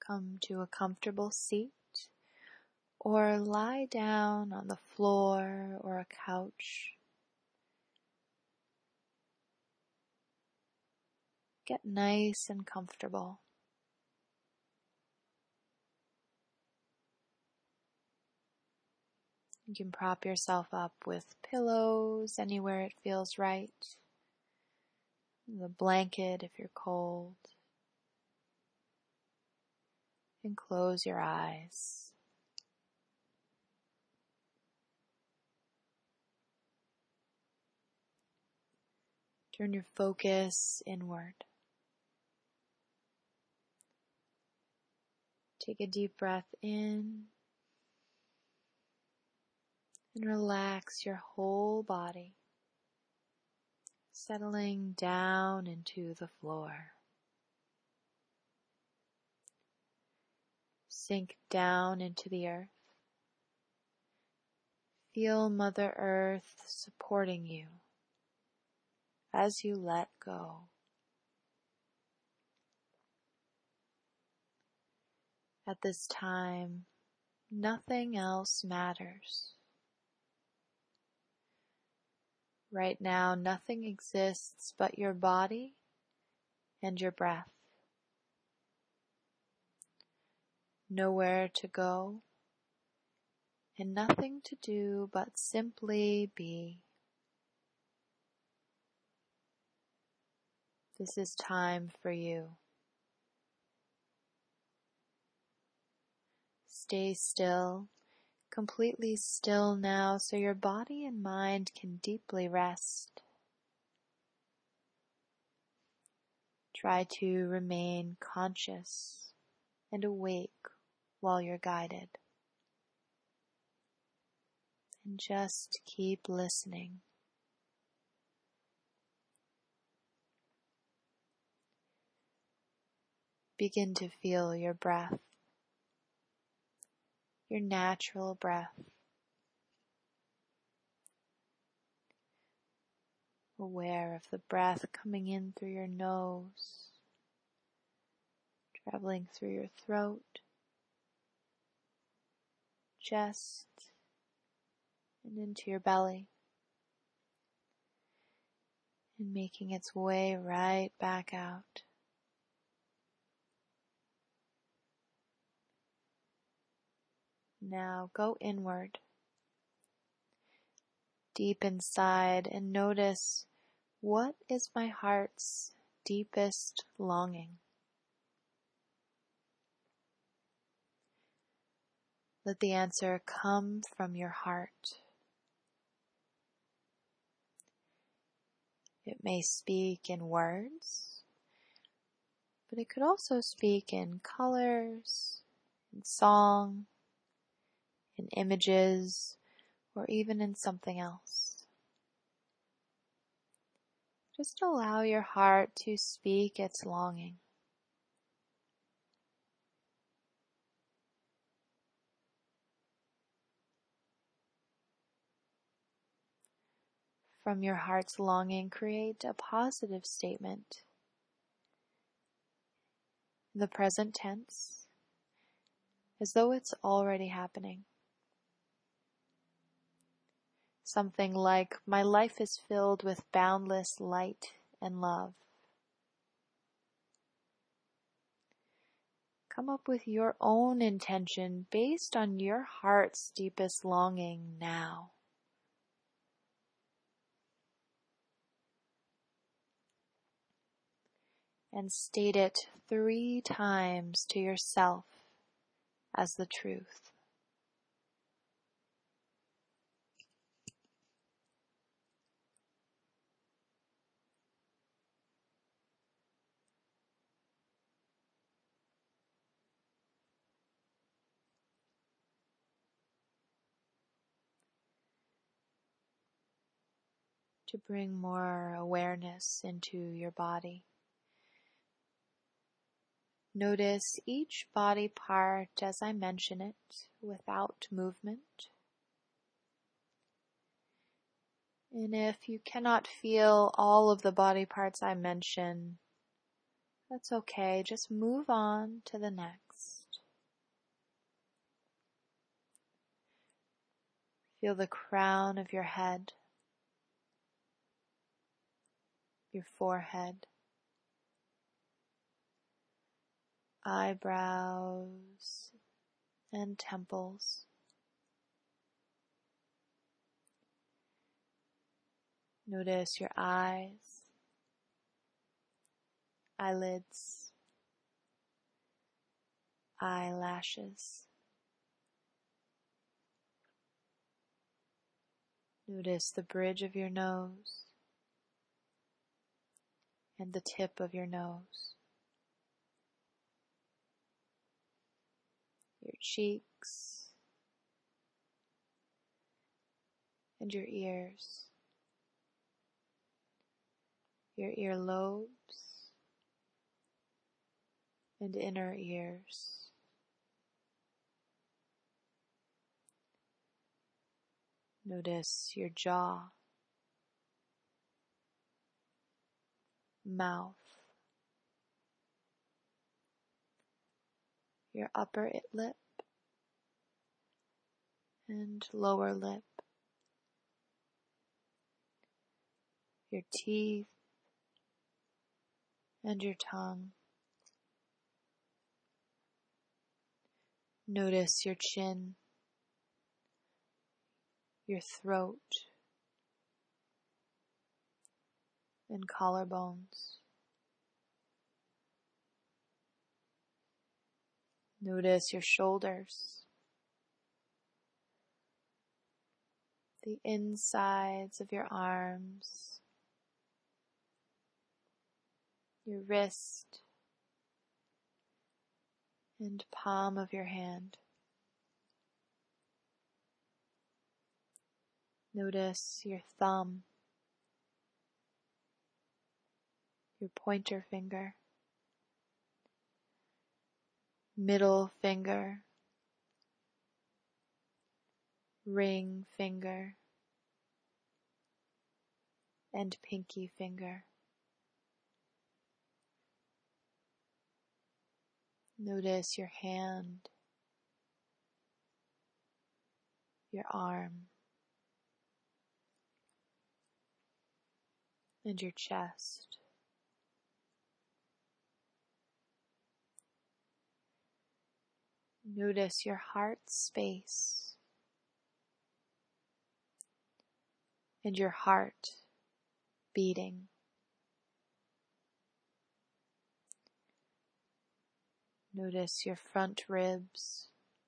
Come to a comfortable seat or lie down on the floor or a couch. Get nice and comfortable. You can prop yourself up with pillows anywhere it feels right. The blanket if you're cold. And close your eyes. Turn your focus inward. Take a deep breath in and relax your whole body, settling down into the floor. Sink down into the earth. Feel Mother Earth supporting you as you let go. At this time, nothing else matters. Right now, nothing exists but your body and your breath. Nowhere to go, and nothing to do but simply be. This is time for you. Stay still, completely still now, so your body and mind can deeply rest. Try to remain conscious and awake while you're guided. And just keep listening. Begin to feel your breath, your natural breath. Aware of the breath coming in through your nose, traveling through your throat, chest, and into your belly, and making its way right back out. Now go inward, deep inside, and notice, what is my heart's deepest longing? Let the answer come from your heart. It may speak in words, but it could also speak in colors, in song, in images, or even in something else. Just allow your heart to speak its longing. From your heart's longing, create a positive statement. In the present tense, as though it's already happening. Something like, my life is filled with boundless light and love. Come up with your own intention based on your heart's deepest longing now. And state it 3 times to yourself as the truth. To bring more awareness into your body. Notice each body part as I mention it without movement. And if you cannot feel all of the body parts I mention, that's okay. Just move on to the next. Feel the crown of your head, your forehead, eyebrows, and temples. Notice your eyes, eyelids, eyelashes. Notice the bridge of your nose and the tip of your nose. Your cheeks and your ears. Your earlobes and inner ears. Notice your jaw, mouth, your upper lip and lower lip, your teeth and your tongue. Notice your chin, your throat, and collarbones. Notice your shoulders, the insides of your arms, your wrist, and palm of your hand. Notice your thumb, your pointer finger, middle finger, ring finger, and pinky finger. Notice your hand, your arm, and your chest. Notice your heart space and your heart beating. Notice your front ribs,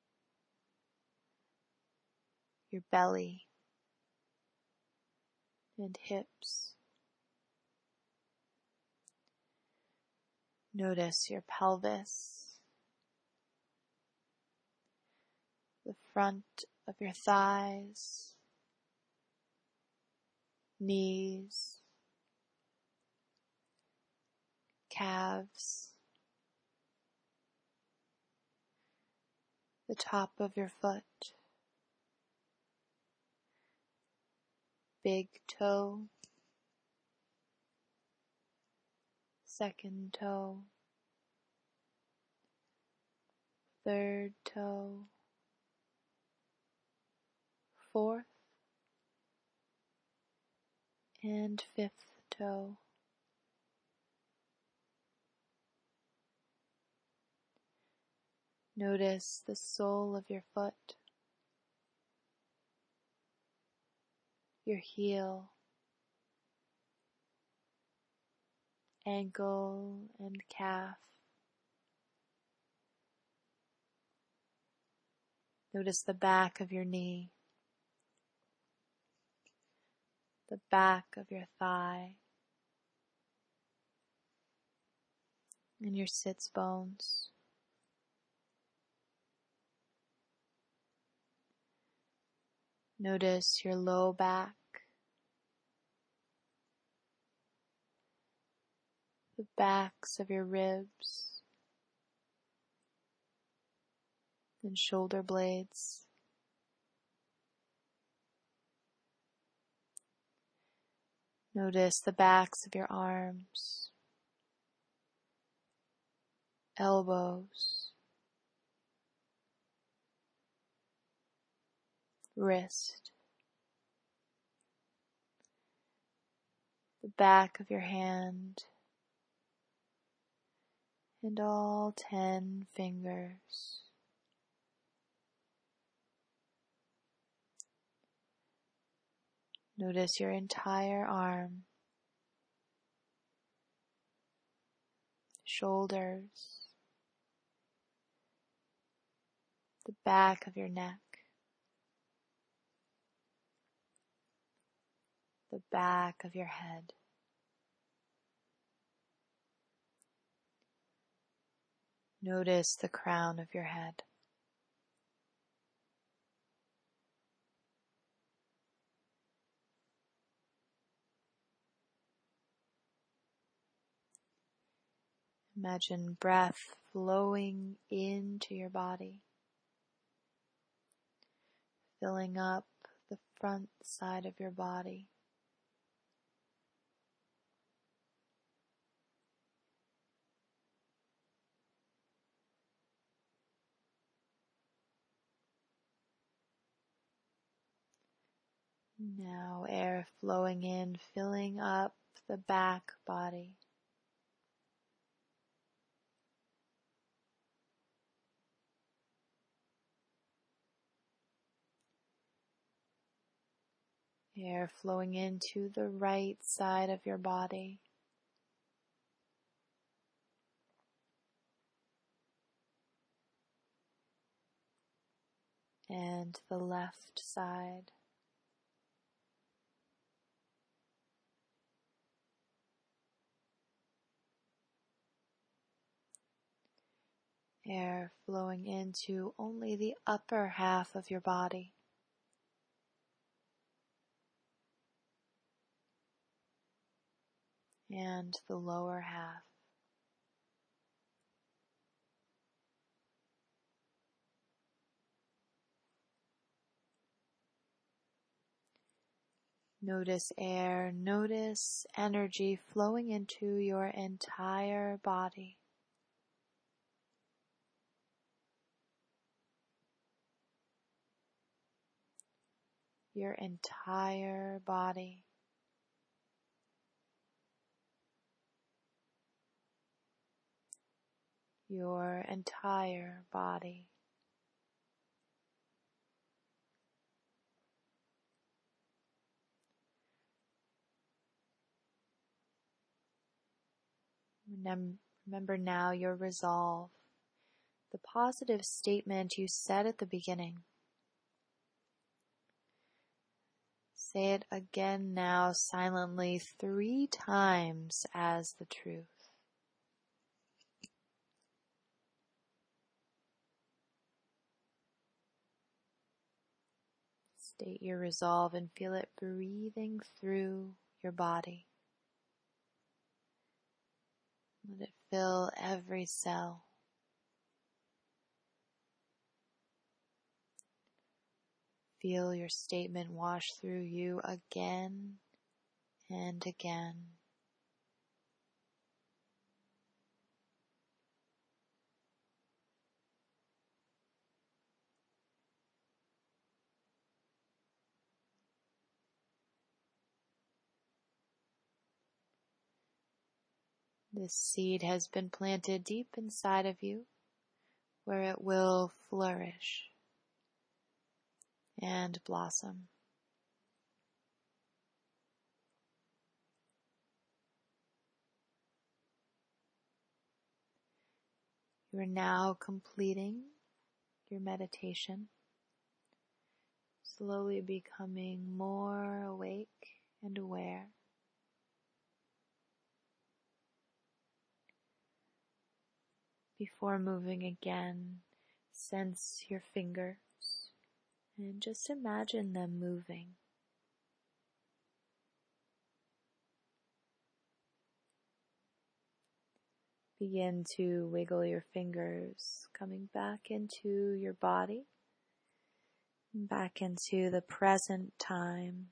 your belly, and hips. Notice your pelvis, the front of your thighs, knees, calves, the top of your foot, big toe, second toe, third toe, fourth, and fifth toe. Notice the sole of your foot, your heel, ankle and calf. Notice the back of your knee, the back of your thigh, and your sits bones. Notice your low back, the backs of your ribs and shoulder blades. Notice the backs of your arms, elbows, wrist, the back of your hand, and all 10 fingers. Notice your entire arm, shoulders, the back of your neck, the back of your head. Notice the crown of your head. Imagine breath flowing into your body, filling up the front side of your body. Now air flowing in, filling up the back body. Air flowing into the right side of your body. And the left side. Air flowing into only the upper half of your body. And the lower half. Notice air, notice energy flowing into your entire body. Your entire body. Your entire body. Remember now your resolve, the positive statement you said at the beginning. Say it again now silently 3 times as the truth. State your resolve and feel it breathing through your body. Let it fill every cell. Feel your statement wash through you again and again. This seed has been planted deep inside of you, where it will flourish and blossom. You are now completing your meditation, slowly becoming more awake and aware. Before moving again, sense your fingers and just imagine them moving. Begin to wiggle your fingers, coming back into your body, back into the present time.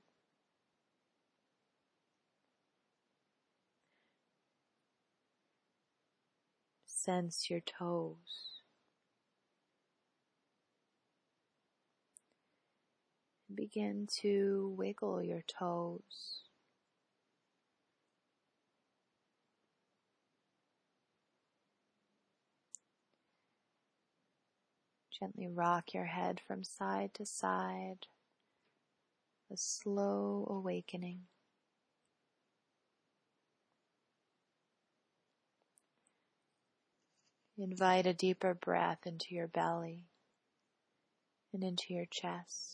Sense your toes. Begin to wiggle your toes. Gently rock your head from side to side, a slow awakening. Invite a deeper breath into your belly and into your chest.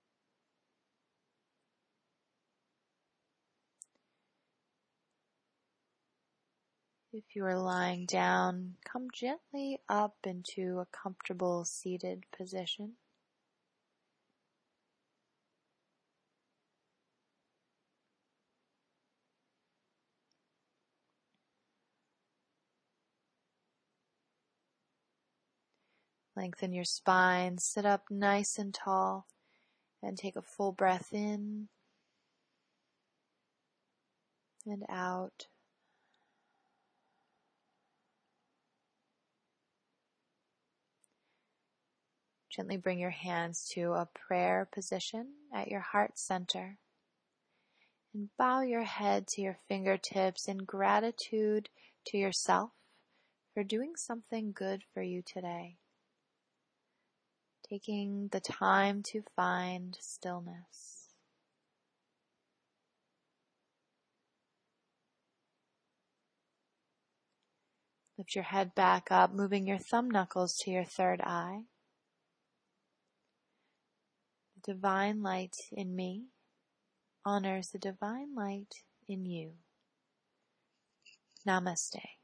If you are lying down, come gently up into a comfortable seated position. Lengthen your spine, sit up nice and tall, and take a full breath in and out. Gently bring your hands to a prayer position at your heart center. And bow your head to your fingertips in gratitude to yourself for doing something good for you today. Taking the time to find stillness. Lift your head back up, moving your thumb knuckles to your third eye. The divine light in me honors the divine light in you. Namaste.